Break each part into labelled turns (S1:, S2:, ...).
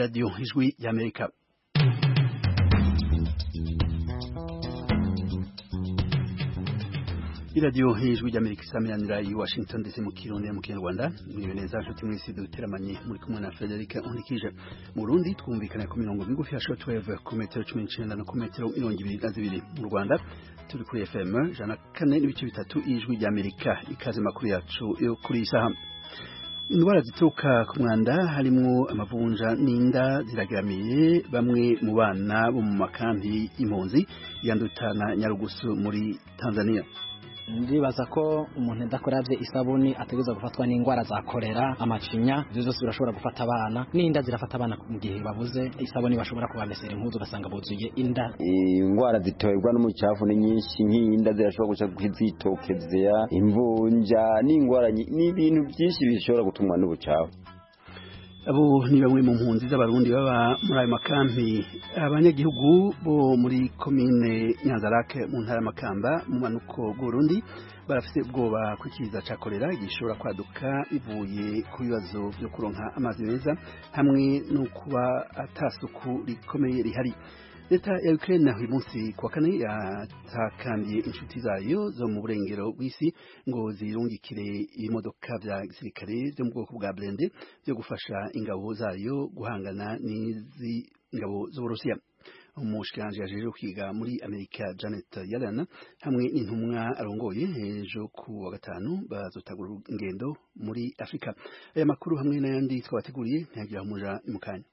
S1: Radio Ijwi y'Amerika. Radio Ijwi y'Amerika isamiranyira i Washington DC mu Kirundi mu Kinyarwanda. Mwiwe neza nshuti mwese duteramanye muri kumwe na Frederica Unikije. Mu Burundi twumvikana ku mirongo migufi ya shortwave ku metero 19 na ku metero 22. Mu Rwanda turi kuri FM 104.3 Ijwi y'Amerika. Ikaze makuru yacu yo kuri isaha. Indwara zituruka ku mwanda harimwo amavunja n'inda zirageramiye bamwe mu bana bo mu makambi y'impunzi yandutana Nyarugusu muri Tanzania.
S2: Ndibaza ko umuntu adakoravye isabuni ategeza gufatwa n'ingwara za kolera, amacinya, izo zose birashobora gufata abana, n'inda zirafata abana mu gihe babuze isabuni bashobora kubamesera impuzu ugasanga buzuye inda.
S3: Ingwara ziterwa n'umucafu ni nyinshi, nk'inda zirashobora guca kwizitokezea, imvunja n'ingwara n'ibintu byinshi bishobora gutumwa n'ubucafu.
S1: Abo ni bamwe mu mpunzi z'abarundi baba muri ayo makambi. Abanyagihugu bo muri komine Nyanzarake mu ntara Makamba mu manuko bw'Urundi barafite ubwoba kwikiza ca kolera gishobora kwaduka bivuye ku bibazo byo kuronka amazi meza hamwe no kuba atasuku rikomeye rihari. Leta ya Ukraine uyu munsi kwa kane yatakambiye inshuti zayo zo mu burengero bw'isi ngo zirungikire imodoka vya gisirikare byo mu bwoko bwa blende byo gufasha ingabo zayo guhangana n'izi ingabo z'Uburusiya. Umushikiranje yajeje kwiga muri Amerika Janet Yellen hamwe n'intumwa arongoye ejo ku wa gatanu bazotagura ingendo muri Afrika. Aya makuru hamwe n'ayandi twabateguriye ntagira muja imukanya.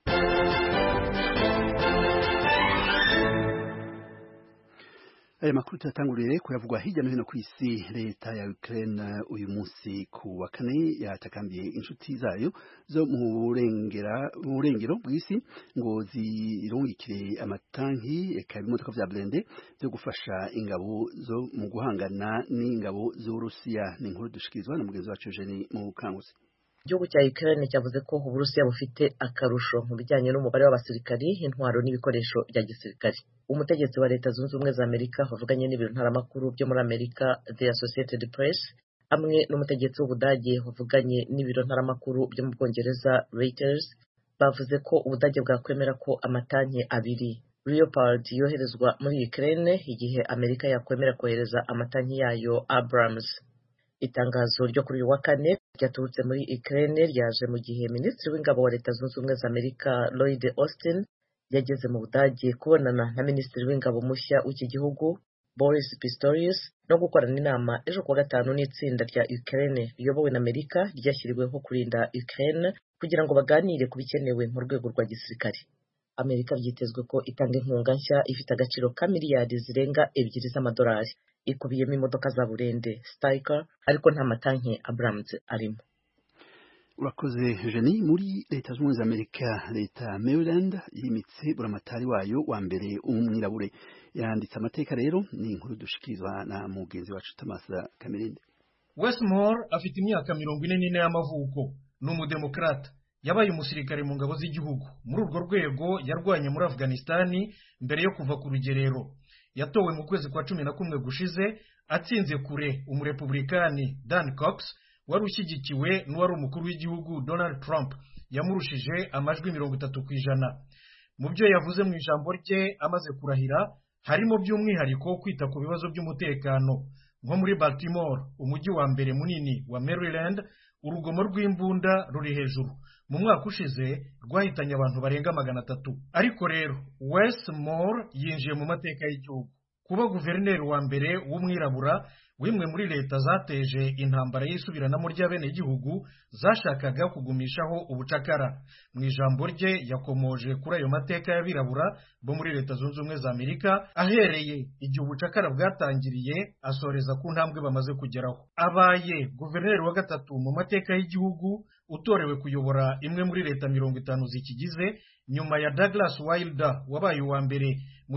S1: Aya makuru tatangurire kuyavugwa hirya no hino ku isi. Leta ya Ukraine uyu munsi ku wa kane yatakambiye inshuti zayo zo mu burengero bw'isi ngo zirungikire amatanki eka imodoka vya blende byo gufasha ingabo zo mu guhangana n'ingabo z'Urusiya. Ni inkuru dushikirizwa na mugenzi wacu Eugenie Mukanguzi.
S4: Igihugu cya Ukraine cyavuze ko Uburusiya bufite akarusho mu bijyanye n'umubare w'abasirikari, intwaro n'ibikoresho bya gisirikare. Umutegetsi wa Leta Zunze Ubumwe za Amerika wavuganye n'ibiro ntaramakuru byo muri Amerika The Associated Press hamwe n'umutegetsi w'Ubudage wavuganye n'ibiro ntaramakuru byo mu Bwongereza Reuters bavuze ko Ubudage bwakwemera ko amatanki abiri Leopard yoherezwa muri Ukraine igihe Amerika yakwemera kohereza amatanki yayo Abrams. Itangazo ryo kuri uyu wa kane ryaturutse muri Ukraine ryaje mu gihe Minisitiri w'Ingabo wa Leta Zunze Ubumwe za Amerika Lloyd Austin yageze mu Budage kubonana na Minisitiri w'Ingabo mushya w'iki gihugu Boris Pistorius no gukorana inama ejo kuwa gatanu n'itsinda rya Ukraine riyobowe na Amerika ryashyiriweho kurinda Ukraine kugira ngo baganire ku bikenewe mu rwego rwa gisirikare. Amerika byitezwe ko itanga inkunga nshya ifite agaciro ka miliyari zirenga 2 z'amadolari ikubiyemo imodoka za burende Stryker ariko nta matanki Abrams arimo.
S1: Urakoze Eugenie. Muri Leta Zunze Ubumwe za Amerika, Leta Maryland yimitse buramatari wayo wa mbere umwirabure. Yanditse amateka rero, ni inkuru dushikirizwa na mugenzi wacu Thomas Kamirinde.
S5: Westmore afite imyaka 44 y'amavuko, n'umudemokrata. Yabaye umusirikare mu ngabo z'igihugu. Muri urwo rwego yarwanye muri Afghanistan mbere yo kuva ku rugerero. Yatowe mu kwezi kwa 11 gushize atsinze kure umurepublikani Dan Cox wari ushyigikiwe n'uwari umukuru w'igihugu Donald Trump yamurushije amajwi 30%. Mu byo yavuze mu ijambo rye amaze kurahira harimo by'umwihariko kwita ku bibazo by'umutekano nko muri Baltimore, umujyi wa mbere munini wa Maryland, urugomo rw'imbunda ruri hejuru. Mu mwaka ushize rwahitanye abantu barenga 300. Ariko rero Westmore yinjiye mu mateka y'igihugu kuba guverineri wa mbere w'umwirabura wimwe muri leta zateje intambara y'isubiranamo ry'abene igihugu zashakaga kugumishaho ubucakara. Mu ijambo rye yakomoje kuri ayo mateka y'abirabura bo muri Leta Zunze Ubumwe za Amerika ahereye igihe ubucakara bwatangiriye asoreza ku ntambwe bamaze kugeraho. Abaye guverineri wa gatatu mu mateka y'igihugu utorewe kuyobora imwe muri leta 50 zikigize nyuma ya Douglas Wilder wabaye uwa mbere mu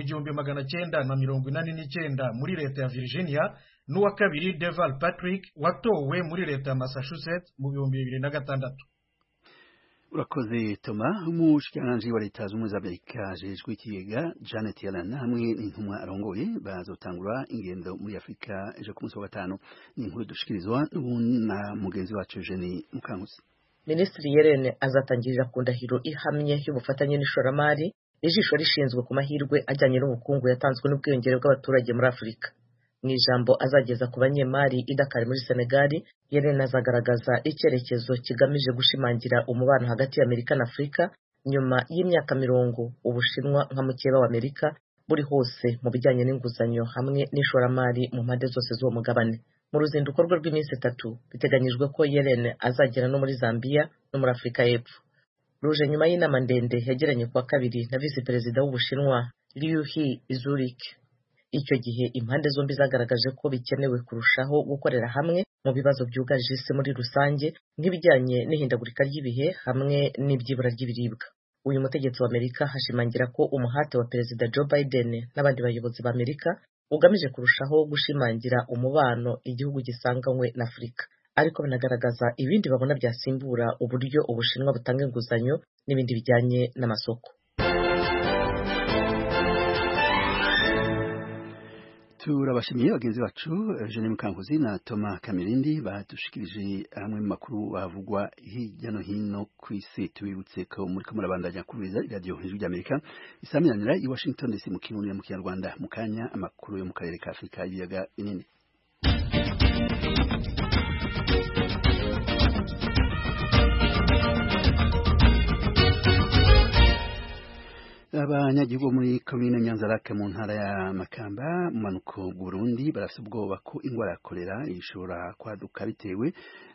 S5: 1989 muri leta ya Virginia n'uwa kabiri Deval Patrick watowe muri leta ya Massachusetts mu 2006.
S1: Urakoze Toma. Umushikiranganje wa Leta Zunze Ubumwe za Amerika ajejwe ikigega Janet Yellen hamwe n'intumwa arongoye bazotangura ingendo muri Afrika ejo ku munsi wa gatanu. Ni inkuru dushikirizwa na mugenzi wacu Eugenie Mukanguzi.
S4: Minisitiri Yellen azatangirira ku ndahiro ihamye y'ubufatanye n'ishoramari, ijisho rishinzwe ku mahirwe ajyanye n'ubukungu yatanzwe n'ubwiyongere bw'abaturage muri Afurika. Mu ijambo azageza ku banyemari i Dakar muri Senegal, Yellen azagaragaza icyerekezo kigamije gushimangira umubano hagati y'Amerika na Afurika nyuma y'imyaka 40 Ubushinwa nka mukeba wa Amerika buri hose mu bijyanye n'inguzanyo hamwe n'ishoramari mu mpande zose z'uwo mugabane. Mu ruzinduko rwe rw'iminsi 3 biteganyijwe ko Yellen azagera no muri Zambia no muri Afurika y'Epfo. Ruje nyuma y'inama ndende yagiranye kuwa kabiri na Visi Perezida w'Ubushinwa Liu He i Zurich. Icyo gihe impande zombi zagaragaje ko bikenewe kurushaho gukorera hamwe mu bibazo byugarije isi muri rusange nk'ibijyanye n'ihindagurika ry'ibihe hamwe n'ibyibura ry'ibiribwa. Uyu mutegetsi wa Amerika hashimangira ko umuhate wa Perezida Joe Biden n'abandi bayobozi ba Amerika ugamije kurushaho gushimangira umubano igihugu gisanganywe na Afurika, ariko binagaragaza ibindi babona byasimbura uburyo Ubushinwa butanga inguzanyo n'ibindi bijyanye n'amasoko.
S1: turabashimiye bagenzi bacu Eugene Mukankuzi na Thomas Kamirindi badushikirije amwe mu makuru bavugwa hirya no hino ku isi. Tubibutse ko muri kamurabandanya kururiza radio Ijwi ry'Amerika isaminanira i Washington DC mu Kirundi mu Kinyarwanda mu kanya amakuru yo mu karere ka Afurika y'ibiyaga binini. Abanyagihugu muri komine Nyanzarake mu ntara ya Makamba mu manuko Burundi barafite ubwoba ko ingwara ya kolera ishobora kwaduka bitewe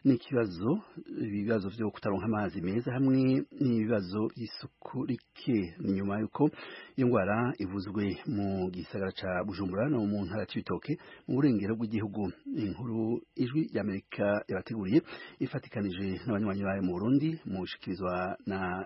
S1: ibibazo byo kutaronka amazi meza hamwe n'ibibazo by'isuku rike. Nyuma yuko iyo ngwara ivuzwe mu gisagara ca Bujumbura no mu ntara y'Ibitoke mu burengero bw'igihugu. Inkuru Ijwi ry'Amerika yabateguriye ifatikanije n'abanywanyi bayo mu Burundi mu shikirizwa na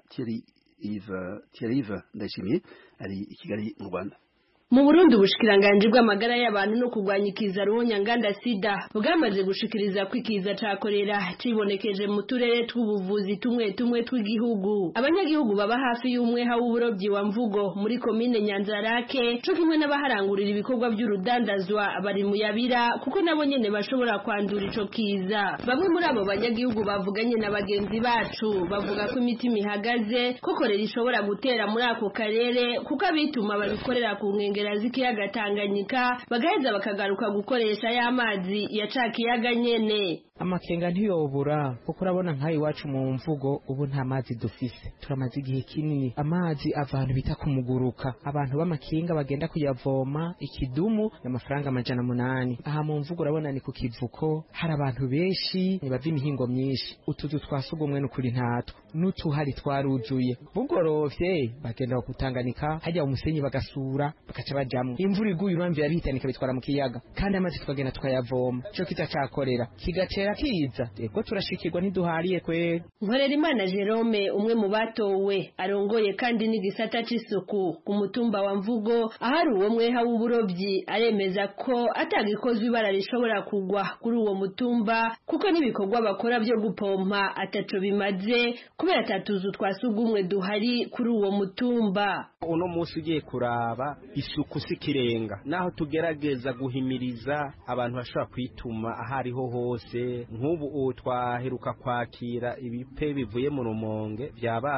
S1: Thierry Ndayishimiye ari i Kigali mu Rwanda.
S6: Mu Burundi ubushikiranganje bw'amagara y'abantu no kurwanya ikiza ruhonyanganda sida bwamaze gushikiriza ko ikiza ca kolera cibonekeje mu turere tw'ubuvuzi tumwe tw'igihugu. Abanyagihugu baba hafi y'umweha w'uburobyi wa Mvugo muri komine Nyanzarake cyo kimwe n'abaharangurira ibikorwa by'urudandazwa bari mu yabira kuko nabo nyene bashobora kwandura ico kiza. Bamwe muri abo banyagihugu bavuganye na bagenzi bacu bavuga ko imitima ihagaze ko kolera ishobora gutera muri ako karere kuko abituma babikorera ku nkengera z'ikiyaga Tanganyika bagaheza bakagaruka gukoresha y'amazi ya ca kiyaga nyene.
S7: Amakenga ntiyobura kuko urabona nkayi wacu mu Mvugo ubu nta mazi dufise, turamaze igihe kinini amazi abantu bita kumuguruka, abantu b'amakinga bagenda kuyavoma ikidumu y'amafaranga 800. Aha mu Mvugo urabona ni ku kivuko hari abantu benshi bava imihingo myinshi, utuzu twasugumwe n'ukuri ntatwo n'utuhari twaruzuye, bugorovye bagenda kutanganika hajya umusenyi bagasura bakaca bajamwe. Imvura iguye uramvi yarihitanika bitwara mu kiyaga kandi amazi tukagenda tukayavoma, cyo kita cakorera kigatera kiza ego turashikirwa ntiduhariye kwe.
S6: Nkorerimana Jerome umwe mu batowe arongoye kandi n'igisata c'isuku ku mutumba wa Mvugo ahari uwo mweha w'uburobyi aremeza ko atagikozwe ibara rishobora kugwa kuri uwo mutumba kuko n'ibikorwa bakora byo gupompa ataco bimaze kubera atatuzu twasugumwe duhari kuri uwo mutumba.
S8: Uno munsi ugiye kuraba isuku sikirenga naho tugerageza guhimiriza abantu bashobora kwituma ahariho hose. Nk'ubu twaheruka kwakira ibipe bivuye mu Rumonge byaba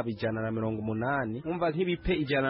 S8: 180. umva nk'ibipe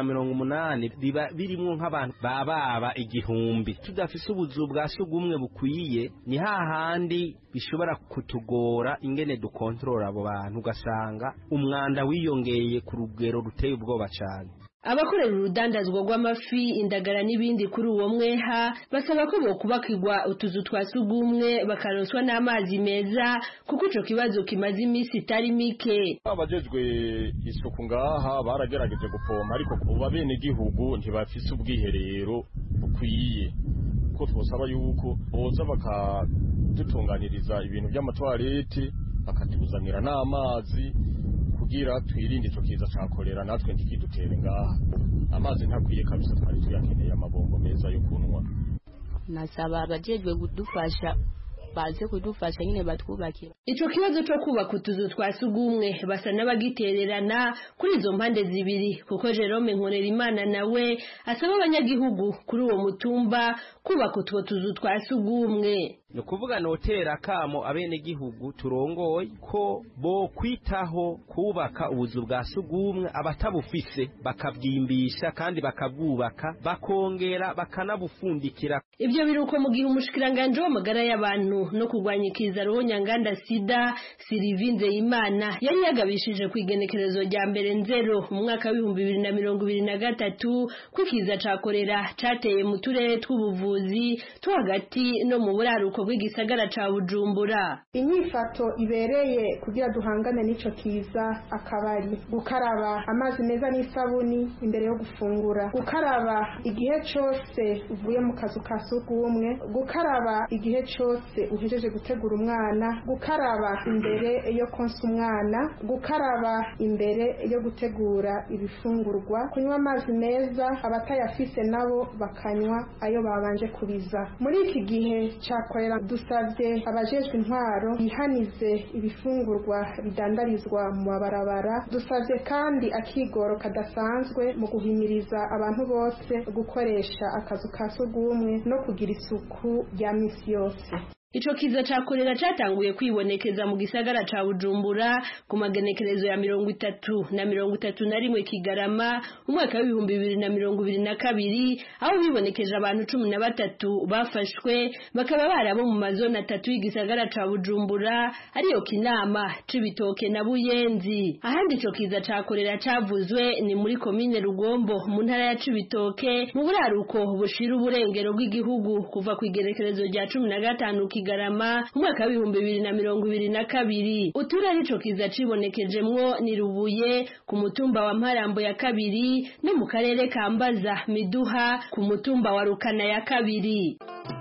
S8: 180 biba birimwo nk'abantu baba 1000. Tudafise ubuzu bwa sugumwe bukwiye ni hahandi bishobora kutugora ingene dukontrola abo bantu ugasanga umwanda wiyongeye ku rugero ruteye ubwoba cyane.
S6: Abakorera urudandazwa rw'amafi indagara n'ibindi kuri uwo mweha basaba ko bokubakirwa utuzu twasugumwe bakaronswa n'amazi meza kuko ico kibazo kimaze imisi itari mike.
S9: Abajejwe isuku ngaha baragerageje gupompa ariko kuba bene igihugu ntibafise ubwiherero bukwiye, ko twosaba yuko boza bakadutunganiriza ibintu by'amatwarete bakatuzanira n'amazi kugira twirinde ico kiza ca kolera natwe ntikidutere ngaha. Amazi ntakwiye kabisa, twari tuyakeneye amabombo meza yo kunwa.
S10: Nasaba abajejwe kudufasha baze kudufasha nyine batwubakira.
S6: Ico kibazo cyo kubaka utuzu twa sugumwe basa n'abagitererana kuri izo mpande zibiri, kuko Jerome Nkorerimana nawe asaba abanyagihugu kuri uwo mutumba kubaka utwo tuzu twa sugumwe.
S8: Ni kuvuga notera kamo abene gihugu turongoye ko bo kwitaho kubaka ubuzu bwa sugumwe abatabufise bakabyimbisha kandi bakabwubaka bakongera bakanabufundikira.
S6: Ibyo biruko mu gihe umushikiranganje w'amagara y'abantu no kurwanya ikiza ruhonyanganda sida Sylvie Nzeyimana yari yagabishije ku igenekerezo rya mbere nzero mu mwaka wa 2023 kwikiza ca kolera cateye mu turere tw'ubuvuzi two hagati no mu buraruko bw'igisagara ca Bujumbura.
S11: Inyifato ibereye kugira duhangane n'ico kiza akabari gukaraba amazi meza n'isabuni imbere yo gufungura, gukaraba igihe cyose uvuye mu kazu ka sugumwe, gukaraba igihe cyose uhejeje gutegura umwana, gukaraba imbere yo konsa umwana, gukaraba imbere yo gutegura ibifungurwa, kunywa amazi meza, abatayafise nabo bakanywa ayo babanje kubiza. Muri iki gihe cyakorera dusavye abajejwe intwaro ihanize ibifungurwa bidandarizwa mu mabarabara, dusavye kandi akigoro kadasanzwe mu guhimiriza abantu bose gukoresha akazu ka sugumwe no kugira isuku ya misi yose.
S6: Ico kiza ca kolera catanguye kwibonekeza mu gisagara ca Bujumbura ku magenekerezo ya 30 na 31 Kigarama umwaka wa 2022, aho bibonekeje abantu 13 bafashwe bakaba barabo mu mazona 3 y'igisagara ca Bujumbura ariyo Kinama, Cibitoke na Buyenzi. Ahandi ico kiza ca kolera cavuzwe ni muri komine Rugombo mu ntara ya Cibitoke mu buraruko bushira uburengero bw'igihugu kuva ku igenekerezo rya 15 Kigarama umwaka wa 2022. Uturere ico kiza cibonekejemwo ni Rubuye ku mutumba wa Mparambo ya kabiri no mu karere ka Mbaza Miduha ku mutumba wa Rukana ya kabiri.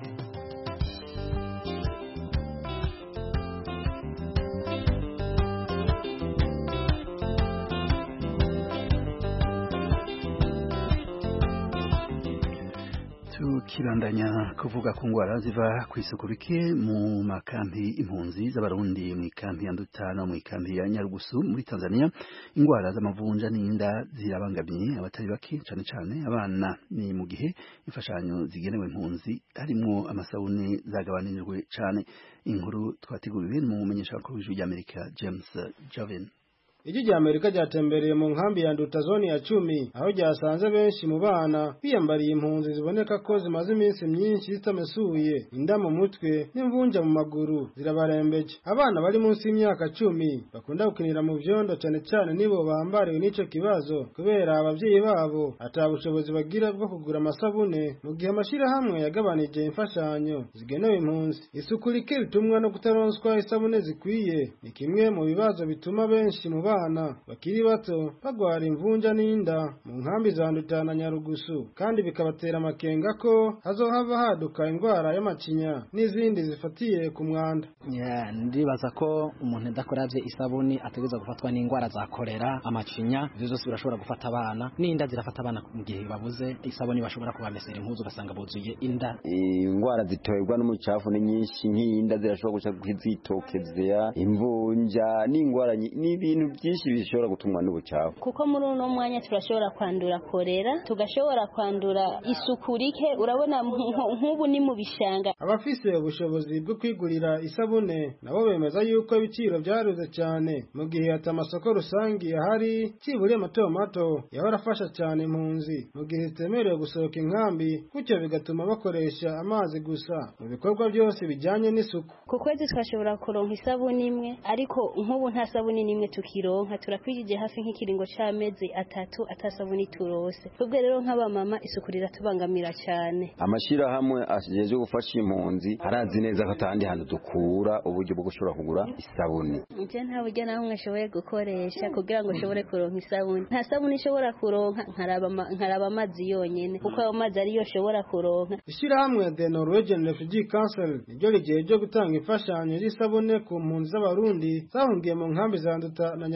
S1: Kirandanya kuvuga ku ngwara ziva ku isuku rike mu makampi impunzi z'abarundi mu ikampi ya Nduta no mu ikampi ya Nyarugusu muri Tanzania. Ingwara z'amavunja n'inda zirabangamye abatari bake cyane cyane abana, ni mu gihe imfashanyo zigenewe impunzi harimo amasabune zagabanijwe cyane. Inkuru twateguriwe mu mumenyesha makuru w'ijwi ry'Amerika James Javen.
S12: Ijwi rya Amerika ryatembereye mu nkambi ya Nduta zone ya 10 aho ryasanze benshi mu bana biyambariye impunzi ziboneka ko zimaze iminsi myinshi zitamesuye, inda mu mutwe n'imvunja mu maguru zirabarembeje. Abana bari munsi y'imyaka 10 bakunda gukinira mu vyondo cyane cyane nibo bambariwe n'ico kibazo kubera abavyeyi babo atabushobozi bagira bwo kugura amasabune, mu gihe amashira hamwe yagabanije imfashanyo zigenewe impunzi. Isuku rike ritumwa no kutaronswa isabune zikwiye ni kimwe mu bibazo bituma benshi mu bana bakiri bato bagwara imvunja n'inda mu nkambi za Nduta na Nyarugusu, kandi bikabatera amakenga ko hazohava haduka indwara y'amacinya n'izindi zifatiye ku mwanda.
S2: Ndibaza ko umuntu adakoravye isabuni ategeza gufatwa n'indwara za kolera, amacinya, ivyo zose birashobora gufata abana, n'inda zirafata abana mu gihe babuze isabuni bashobora kubamesera impuzu ugasanga buzuye inda.
S3: Indwara ziterwa n'umucafu ni nyinshi, nk'inda zirashobora guca kwizitokezea, imvunja n'indwara n'ibintu byinshi bishobora gutumwa n'ubucafu.
S10: Kuko muri uno mwanya turashobora kwandura kolera, tugashobora kwandura isuku rike, urabona nk'ubu ni mu bishanga.
S12: Abafise ubushobozi bwo kwigurira isabune nabo bemeza yuko ibiciro byaruze cyane, mu gihe atamasoko rusangi ahari kiburiye mato mato yahora afasha cyane impunzi mu gihe zitemerewe gusohoka inkambi, gutyo bigatuma bakoresha amazi gusa mu bikorwa byose bijyanye n'isuku.
S10: Ku kwezi twashobora kuronka isabuni imwe, ariko nk'ubu nta sabuni nimwe tukironka, turakwijije hafi nk'ikiringo c'amezi 3 atasabuni turose. Ubwo rero nk'abamama isuku riratubangamira cyane.
S3: Amashira hamwe ashijeje gufasha impunzi arazi neza ko atandi hantu dukura uburyo bwo gushobora kugura isabuni.
S10: Nje nta buryo naho ngashoboye gukoresha kugira ngo ushobore kuronka isabuni. Nta sabuni ishobora kuronka, nkaraba amazi yonyene kuko ayo mazi ariyo shobora kuronka.
S12: Ishira hamwe The Norwegian Refugee Council niryo rigiye ryo gutanga imfashanyo y'isabune ku mpunzi z'abarundi zahungiye mu nkambi za Nduta na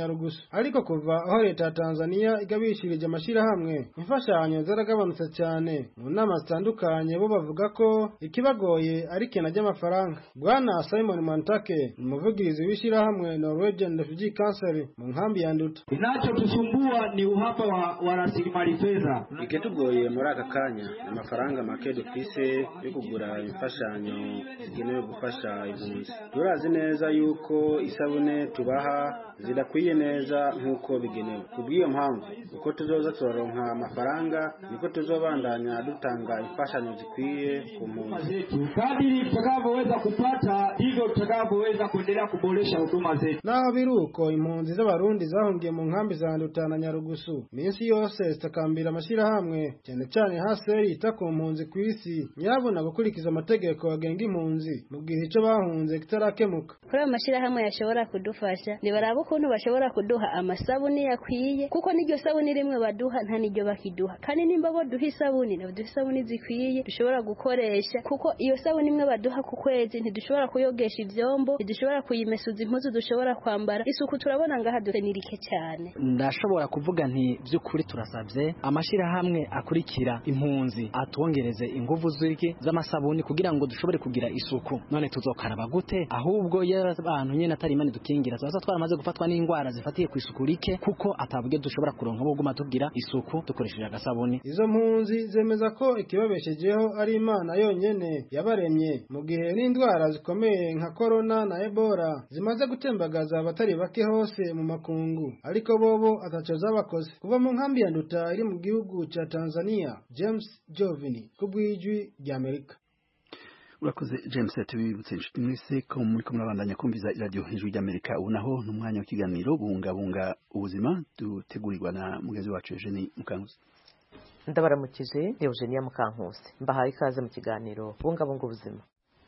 S12: Nyarugusu ariko kuva aho leta ya Tanzania igabishirije amashirahamwe imfashanyo zaragabanutse cyane mu nama zitandukanye bo bavuga ko ikibagoye ari kena ry'amafaranga. Bwana Simon Mantake umuvugizi w'ishirahamwe Norwegian Refugee Council mu nkambi ya Nduta.
S13: Inachotusumbua ni uhaba wa rasilimali fedha.
S14: Ikitugoye muri aka kanya amafaranga make dufise yo kugura imfashanyo zigenewe gufasha impunzi. Turazi neza yuko isabune tubaha zidakwiye neza nk'uko bigenewe. Kubw'iyo mpamvu uko tuzoza turaronka amafaranga niko tuzobandanya dutanga imfashanyo zikwiye ku mpunzi.
S13: Kadiri tutakavyoweza kupata ndivyo tutakavyoweza kuendelea kuboresha huduma zetu.
S12: Naho biruko impunzi z'abarundi zahungiye mu nkambi za Nduta na Nyarugusu minsi yose zitakambira amashirahamwe cyane cyane haseri ita ku mpunzi ku isi nyabona gukurikiza amategeko agenga impunzi mu gihe ico bahunze kitarakemuka.
S10: Kuri amashirahamwe yashobora kudufasha ni barabo ukuntu bashobora kuduha amasabuni yakwiye kuko n'iryo sabuni rimwe baduha nta n'iryo bakiduha kandi nimba bo duha isabuni na duha isabuni zikwiye dushobora gukoresha kuko iyo sabuni imwe baduha ku kwezi ntidushobora kuyogesha ivyombo ntidushobora kuyimesuza impuzu dushobora kwambara isuku turabona ngaha dutenirike cyane.
S2: Ndashobora kuvuga nti by'ukuri turasabye amashirahamwe akurikira impunzi atwongereze inguvu z'iki z'amasabuni kugira ngo dushobore kugira isuku. None tuzokaraba gute ahubwo y'abantu nyene atari imani dukingira zaza twaramaze gufatwa n'ingwara zifatiye ku isuku rike kuko atabwe dushobora kuronka bo guma tugira isuku dukoresheje agasabuni.
S12: Izo mpunzi zemeza ko ikibabeshejeho ari Imana yonyene yabaremye mu gihe n'indwara zikomeye nka corona na Ebola zimaze gutembagaza abatari bake hose mu makungu ariko bobo ataco zabakoze. Kuva mu nkambi ya Nduta iri mu gihugu ca Tanzania, James Jovini kubwijwi rya Amerika.
S1: Urakoze James tubibutse inshuti mwese ko muri kumwe nabandanya kumviza radio Ijwi ry'Amerika unaho n'umwanya w'ikiganiro bunga ubuzima dutegurirwa na mugenzi wacu Eugenie Mukankusi.
S4: Ndabaramukije Eugenie Mukankusi mbahaye ikaze mu kiganiro bunga ubuzima.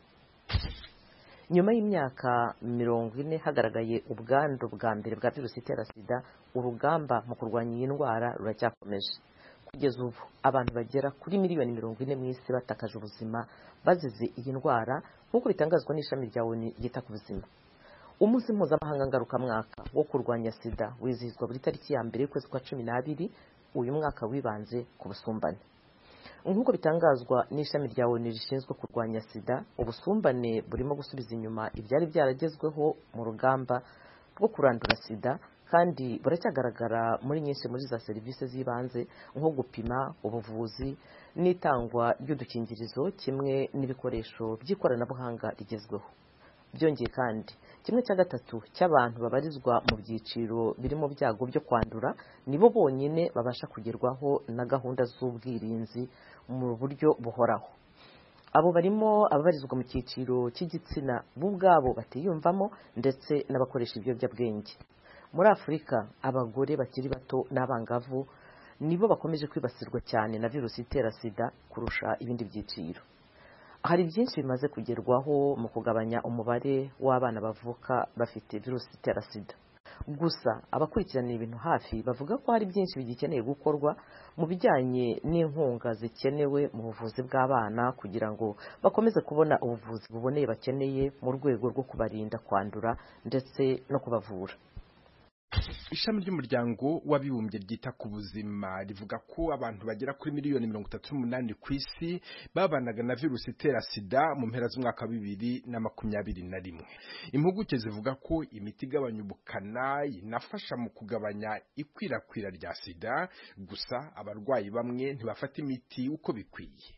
S4: Nyuma y'imyaka 40 hagaragaye ubwandu bwa mbere bwa virusi itera sida, urugamba mu kurwanya iyi ndwara ruracyakomeje. Kugeza ubu abantu bagera kuri miliyoni 40 mu isi batakaje ubuzima bazize iyi ndwara nk'uko bitangazwa n'ishami rya ONU ryita ku buzima. Umunsi mpuzamahanga ngarukamwaka wo kurwanya sida wizihizwa buri tariki ya mbere y'ukwezi kwa 12 uyu mwaka wibanze ku busumbane. Nk'uko bitangazwa n'ishami rya ONU rishinzwe kurwanya sida, ubusumbane burimo gusubiza inyuma ibyari byaragezweho mu rugamba rwo kurandura sida kandi buracyagaragara muri nyinshi muri za serivisi z'ibanze nko gupima, ubuvuzi n'itangwa ry'udukingirizo kimwe n'ibikoresho by'ikoranabuhanga rigezweho. Byongeye kandi 1/3 cy'abantu babarizwa mu byiciro birimo byago byo kwandura nibo bonyine babasha kugerwaho na gahunda z'ubwirinzi mu buryo buhoraho. Abo barimo ababarizwa mu cyiciro cy'igitsina bo ubwabo batiyumvamo ndetse n'abakoresha ibiyobyabwenge. Muri Afurika abagore bakiri bato n'abangavu nibo bakomeje kwibasirwa cyane na virusi itera sida kurusha ibindi byiciro. Hari byinshi bimaze kugerwaho mu kugabanya umubare w'abana bavuka bafite virusi itera sida. Gusa abakurikirana ibintu hafi bavuga ko hari byinshi bigikeneye gukorwa mu bijyanye n'inkunga zikenewe mu buvuzi bw'abana kugira ngo bakomeze kubona ubuvuzi buboneye bakeneye mu rwego rwo kubarinda kwandura ndetse no kubavura.
S8: Ishami ry'umuryango w'abibumbye ryita ku buzima rivuga ko abantu bagera kuri miliyoni 38 ku isi babanaga na virusi itera sida mu mpera z'umwaka 2021. Impuguke zivuga ko imiti igabanya ubukana inafasha mu kugabanya ikwirakwira rya sida, gusa abarwayi bamwe ntibafata imiti uko bikwiye.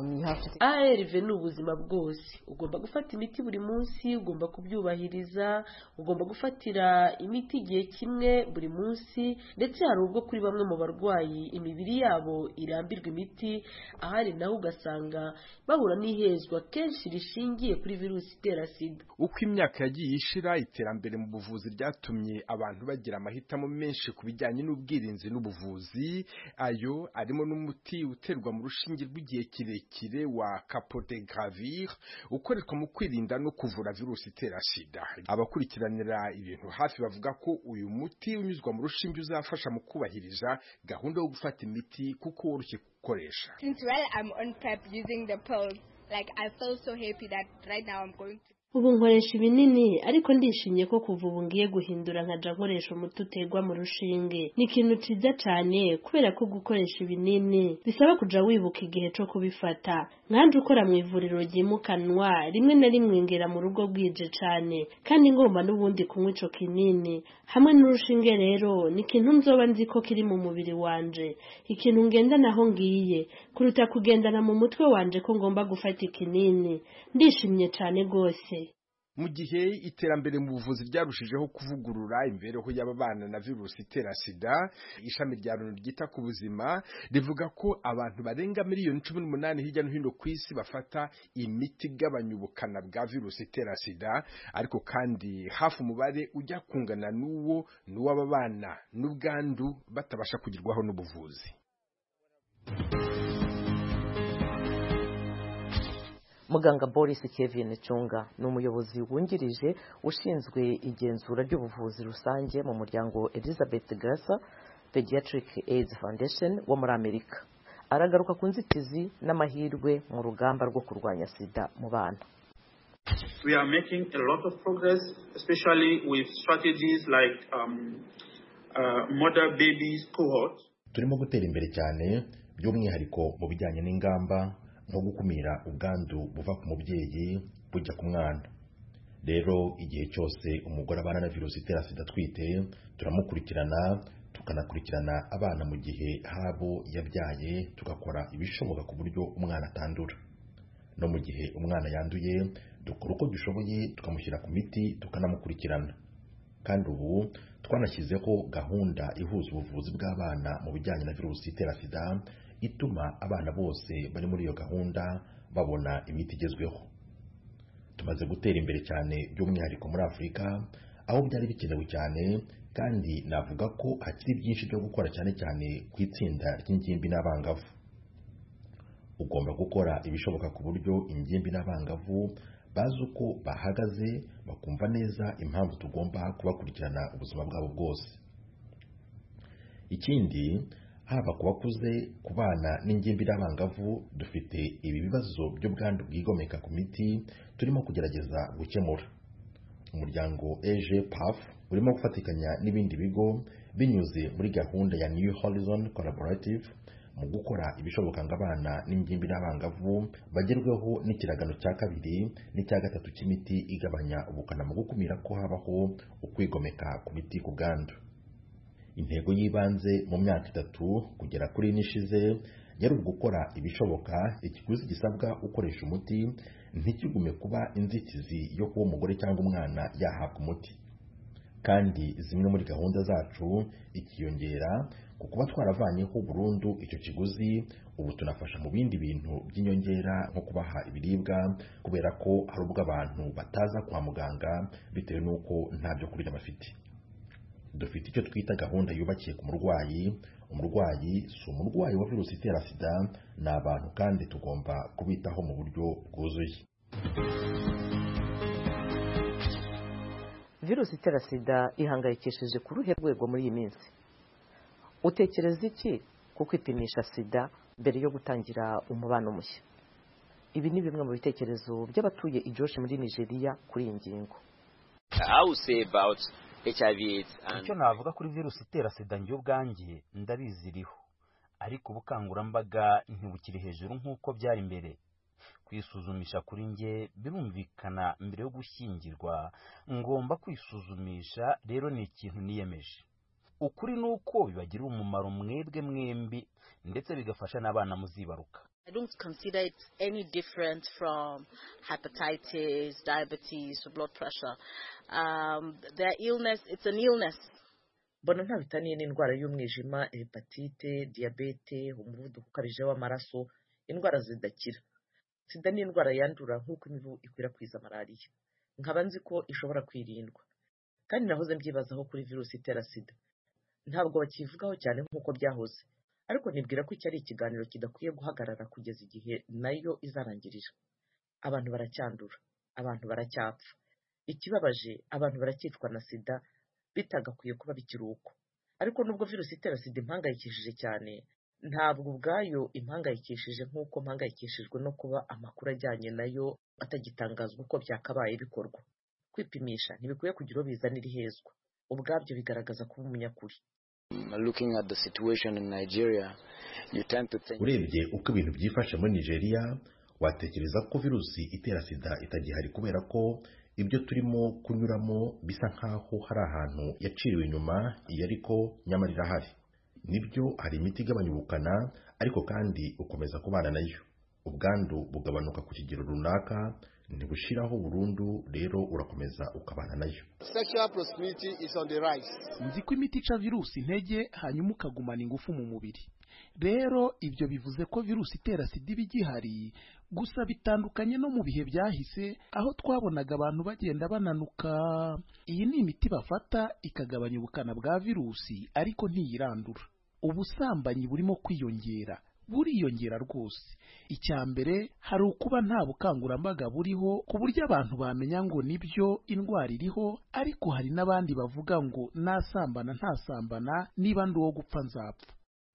S15: ARV ni ubuzima bwose. Ugomba gufata imiti buri munsi, ugomba kubyubahiriza, ugomba gufatira imiti igihe kimwe buri munsi, ndetse hari ubwo kuri bamwe mu barwayi imibiri yabo irambirwa imiti, ahari naho ugasanga bahura n'ihezwa kenshi rishingiye kuri virusi itera sida.
S8: Uko imyaka yagiye ishira, iterambere mu buvuzi ryatumye abantu bagira amahitamo menshi ku bijyanye n'ubwirinzi n'ubuvuzi, ayo arimo n'umuti uterwa mu rushinge rw'igihe kirekire wa cabotegravir ukoreshwa mu kwirinda no kuvura virusi itera sida. Abakurikiranira ibintu hafi bavuga ko uyu muti unyuzwa mu rushinge uzafasha mu kubahiriza gahunda yo gufata imiti kuko woroshye gukoresha.
S16: Since while I'm on PrEP using the pill, like I feel so happy that right now I'm going to
S6: ubu nkoresha ibinini ariko ndishimye ko kuva ubu ngiye guhindura nkaja nkoresha umuti uterwa mu rushinge. Ni ikintu ciza cane kubera ko gukoresha ibinini bisaba kuja wibuka igihe co kubifata. Nkanje ukora mu ivuriro ryimukanwa rimwe na rimwe ngera mu rugo bwije cane kandi ngomba n'ubundi kunywa ico kinini hamwe n'urushinge. Rero ni ikintu nzoba nzi ko kiri mu mubiri wanje, ikintu ngenda naho ngiye kuruta kugendana mu mutwe wanje ko ngomba gufata ikinini. Ndishimye cane gose.
S16: Mu gihe iterambere mu buvuzi ryarushijeho kuvugurura imibereho y'ababana na virusi itera sida, ishami rya Loni ryita ku buzima rivuga ko abantu barenga miliyoni 18 hirya no hino ku isi bafata imiti igabanya ubukana bwa virusi itera sida, ariko kandi hafi umubare ujya kungana n'uw'ababana n'ubwandu batabasha kugirwaho n'ubuvuzi.
S4: Muganga Boris Kevin Chunga ni umuyobozi wungirije ushinzwe igenzura ry'ubuvuzi rusange mu muryango Elizabeth Grasser Pediatric AIDS Foundation wo muri Amerika. Aragaruka ku nzitizi n'amahirwe mu rugamba rwo kurwanya sida mu bana.
S17: We are making a lot of progress, especially with strategies like mother babies cohort.
S18: Turimo gutera imbere cyane by'umwihariko mu bijyanye n'ingamba nko gukumira ubwandu buva ku mubyeyi bujya ku mwana. Rero igihe cyose umugore abana na virusi itera sida twite, turamukurikirana tukanakurikirana abana mu gihe habo yabyaye, tugakora ibishoboka ku buryo umwana atandura. No mu gihe umwana yanduye, dukora uko dushoboye tukamushyira ku miti tukanamukurikirana. Kandi ubu twanashyizeho gahunda ihuza ubuvuzi bw'abana mu bijyanye na virusi itera sida, ituma abana bose bari muri iyo gahunda babona imiti igezweho. Tumaze gutera imbere cyane by'umwihariko muri Afurika, aho byari bikenewe cyane, kandi navuga ko hakiri byinshi byo gukora cyane cyane ku itsinda ry'ingimbi n'abangavu. Ugomba gukora ibishoboka ku buryo ingimbi n'abangavu bazi uko bahagaze, bakumva neza impamvu tugomba kubakurikirana ubuzima bwabo bwose. Ikindi, haba ku bakuze, ku bana n'ingimbi n'abangavu, dufite ibi bibazo by'ubwandu bwigomeka ku miti turimo kugerageza gukemura. Umuryango EGPAF urimo gufatikanya n'ibindi bigo binyuze muri gahunda ya New Horizon Collaborative mu gukora ibishoboka ngo abana n'ingimbi n'abangavu bagerweho n'ikiragano cya 2 n'icya 3 cy'imiti igabanya ubukana mu gukumira ko habaho ukwigomeka ku miti ku bwandu. Intego y'ibanze mu myaka 3 kugera kuri nishize yari ugukora ibishoboka ikiguzi gisabwa ukoresha umuti ntikigume kuba inzitizi yo kuba umugore cyangwa umwana yahabwa umuti. Kandi zimwe muri gahunda zacu ikiyongera ku kuba twaravanyeho burundu icyo kiguzi, ubu tunafasha mu bindi bintu by'inyongera nko kubaha ibiribwa, kubera ko hari ubwo abantu bataza kwa muganga bitewe n'uko nta byo kurya bafite. Dufite icyo twita gahunda yubakiye ku murwayi. Umurwayi si umurwayi wa virusi itera sida, ni abantu kandi tugomba kubitaho mu buryo bwuzuye.
S4: Virusi itera sida ihangayikishije ku ruhe rwego muri iyi minsi. Utekereza iki ku kwipimisha sida mbere yo gutangira umubano mushya? Ibi ni bimwe mu bitekerezo by'abatuye i Jos muri Nigeria kuri iyi ngingo.
S19: Icyo navuga kuri virusi itera sida njye ubwanjye ndabiziriho, ariko ubukangurambaga ntibukiri hejuru nk'uko byari mbere. Kwisuzumisha kuri njye birumvikana mbere yo gushyingirwa, ngomba kwisuzumisha, rero ni ikintu niyemeje. Ukuri nuko bibagira umumaro mwebwe mwembi ndetse bigafasha n'abana muzibaruka.
S20: I don't consider it any different from hepatitis, diabetes, or blood pressure. Their illness, it's an illness.
S4: Bona nta bitaniye n'indwara y'umwijima, hepatite, diabete, umuvuduko ukabije w'amaraso, indwara zidakira. Sida ni indwara yandura nk'uko imibu ikwirakwiza malariya. Nkaba nzi ko ishobora kwirindwa. Kandi nahoze mbyibazaho kuri virusi itera sida. Ntabwo bakivugaho cyane nk'uko byahoze. Ariko nibwira ko iki ari ikiganiro kidakwiye guhagarara kugeza igihe nayo izarangirira. Abantu baracyandura, abantu baracyapfa. Ikibabaje, abantu baracyicwa na sida bitagakwiye kuba bikiruko. Ariko nubwo virusi itera sida impangayikishije cyane, ntabwo ubwayo impangayikishije nk'uko mpangayikishijwe no kuba amakuru ajyanye nayo atagitangazwa uko byakabaye bikorwa. Kwipimisha ntibikwiye kugira uwo bizanira ihezwa, ubwabyo bigaragaza kuba umunyakuri.
S18: urebye uko ibintu byifashe muri Nigeria watekereza ko virusi itera sida itagihari kubera ko ibyo turimo kunyuramo bisa nkaho hari ahantu yaciriwe inyuma, iyo ariko nyamara irahari. Nibyo hari imiti igabanya ubukana, ariko kandi ukomeza kubana nayo. Ubwandu bugabanuka ku kigero runaka, ntibushiraho burundu, rero urakomeza ukabana nayo.
S21: Sexual promiscuity is on the rise.
S22: Nzi ko imiti ica virusi intege hanyuma ukagumana ingufu mu mubiri. Rero ibyo bivuze ko virusi itera sida iba igihari, gusa bitandukanye no mu bihe byahise aho twabonaga abantu bagenda bananuka. Iyi ni imiti bafata ikagabanya ubukana bwa virusi ariko ntiyirandura. Ubusambanyi burimo kwiyongera, buriyongera rwose. Icya mbere hari ukuba nta bukangurambaga buriho ku buryo abantu bamenya ngo nibyo indwara iriho, ariko hari n'abandi bavuga ngo nasambana ntasambana, niba ndi uwo gupfa nzapfa.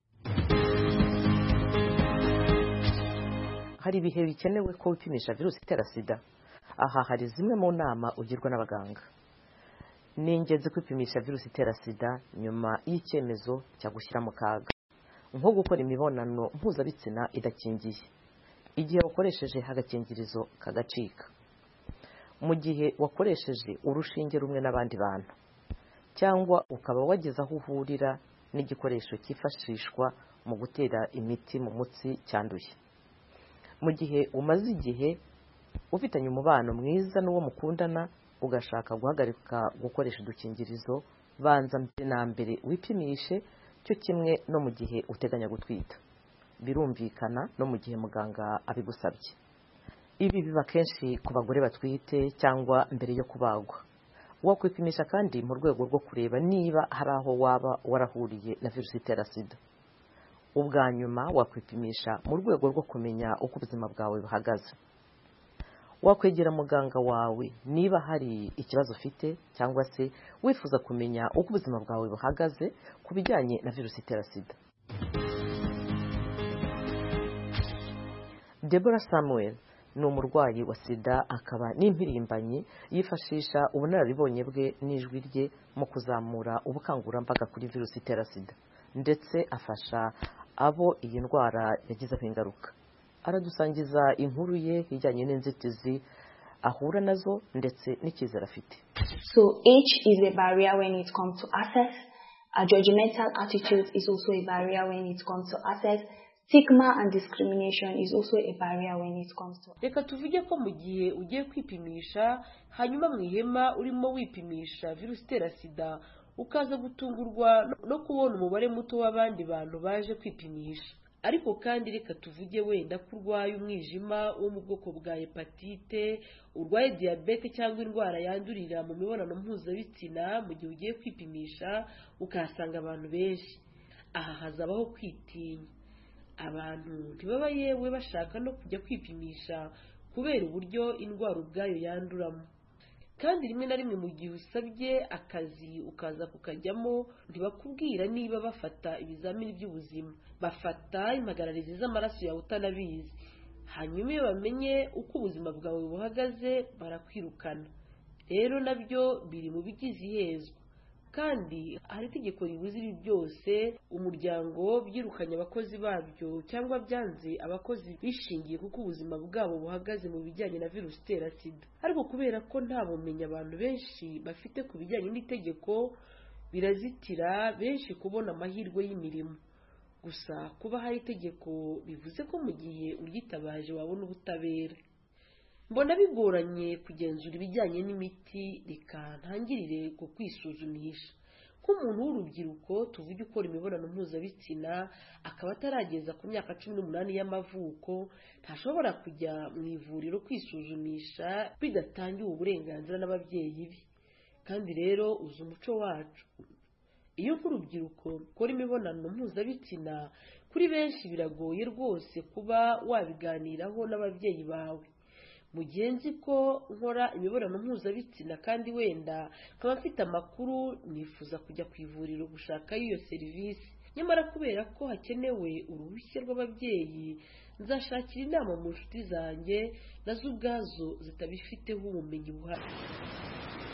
S4: Hari ibihe bikenewe ko wipimisha virusi itera sida. Aha hari zimwe mu nama ugirwa n'abaganga. Ni ingenzi kwipimisha virusi itera sida nyuma y'icyemezo cya gushyira mu kaga, nko gukora imibonano mpuzabitsina idakingiye, igihe wakoresheje agakingirizo kagacika, mu gihe wakoresheje urushinge rumwe n'abandi bantu, cyangwa ukaba wageze aho uhurira n'igikoresho cyifashishwa mu gutera imiti mu mutsi cyanduye, mu gihe umaze igihe ufitanye umubano mwiza n'uwo mukundana ugashaka guhagarika gukoresha udukingirizo, banza mbere na mbere wipimishe, cyo kimwe no mu gihe uteganya gutwita. Birumvikana no mu gihe muganga abigusabye. Ibi biba kenshi ku bagore batwite cyangwa mbere yo kubagwa. Wakwipimisha kandi mu rwego rwo kureba niba hari aho waba warahuriye na virusi itera sida. Ubwa nyuma wakwipimisha mu rwego rwo kumenya uko ubuzima bwawe buhagaze. Wakwegera muganga wawe niba hari ikibazo ufite cyangwa se wifuza kumenya uko ubuzima bwawe buhagaze ku bijyanye na virusi itera sida. Deborah Samuel ni umurwayi wa sida akaba n'impirimbanyi, yifashisha ubunararibonye bwe n'ijwi rye mu kuzamura ubukangurambaga kuri virusi itera sida, ndetse afasha abo iyi ndwara yagizeho ingaruka. Aradusangiza inkuru ye ijyanye n'inzitizi ahura nazo ndetse n'icyizere afite.
S23: So age is a barrier when it comes to access. A judgmental attitude is also a barrier when it comes to access. Stigma and discrimination is also a barrier when it comes to.
S15: Reka tuvuge ko mu gihe ugiye kwipimisha hanyuma mu ihema urimo wipimisha virusi itera sida ukaza gutungurwa no kubona umubare muto w'abandi bantu baje kwipimisha. Ariko kandi reka tuvuge wenda ko urwaye umwijima wo mu bwoko bwa hepatite, urwaye diabete cyangwa indwara yandurira mu mibonano mpuzabitsina, mu gihe ugiye kwipimisha ukahasanga abantu benshi. Aha hazabaho kwitinya. Abantu ntibaba yewe bashaka no kujya kwipimisha kubera uburyo indwara ubwayo yanduramo. Kandi rimwe na rimwe mu gihe usabye akazi ukaza kukajyamo ntibakubwira niba bafata ibizamini by'ubuzima, bafata impagararizi z'amaraso yawe utanabizi. Hanyuma iyo bamenye uko ubuzima bwawe buhagaze barakwirukana. Rero nabyo biri mu bigize ihezwa. Kandi hari itegeko ribuza ibi byose. Umuryango byirukanye abakozi babyo cyangwa byanze abakozi bishingiye kuko ubuzima bwabo buhagaze mu bijyanye na virusi itera sida. Ariko kubera ko nta bumenyi abantu benshi bafite ku bijyanye n'itegeko, birazitira benshi kubona amahirwe y'imirimo. Gusa kuba hari itegeko bivuze ko mu gihe uryitabaje wabona ubutabera. Mbona bigoranye kugenzura ibijyanye n'imiti. Reka ntangirire ku kwisuzumisha. Nk'umuntu w'urubyiruko tuvuge ukora imibonano mpuzabitsina akaba atarageza ku myaka 18 y'amavuko, ntashobora kujya mu ivuriro kwisuzumisha bidatangiwe uburenganzira n'ababyeyi be. Kandi rero uzi umuco wacu, iyo nk'urubyiruko ukora imibonano mpuzabitsina kuri benshi biragoye rwose kuba wabiganiraho n'ababyeyi bawe. Mu gihe nzi ko nkora imibonano mpuzabitsina kandi wenda nkaba mfite amakuru, nifuza kujya ku ivuriro gushaka iyo serivisi. nyamara kubera ko hakenewe uruhushya rw'ababyeyi nzashakira inama mu nshuti zanjye nazo ubwazo zitabifiteho ubumenyi buhagije.